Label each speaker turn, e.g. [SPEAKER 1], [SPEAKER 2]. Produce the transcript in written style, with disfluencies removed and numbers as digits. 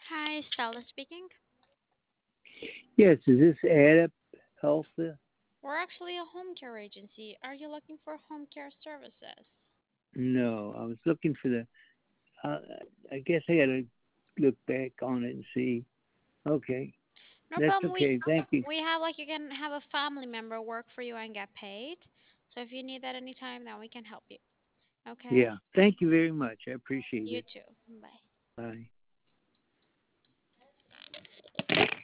[SPEAKER 1] Hi, Stella speaking.
[SPEAKER 2] Yes, is this Add Health?
[SPEAKER 1] We're actually a home care agency. Are you looking for home care services?
[SPEAKER 2] No, I was looking for the. Uh, I guess I got to look back on it and see. Okay,
[SPEAKER 1] No
[SPEAKER 2] that's
[SPEAKER 1] problem. We
[SPEAKER 2] okay. Thank you.
[SPEAKER 1] we have like you can have a family member work for you and get paid. So if you need that anytime, then we can help you. Okay?
[SPEAKER 2] Yeah, thank you very much. I appreciate
[SPEAKER 1] You
[SPEAKER 2] it.
[SPEAKER 1] too. Bye.
[SPEAKER 2] Bye.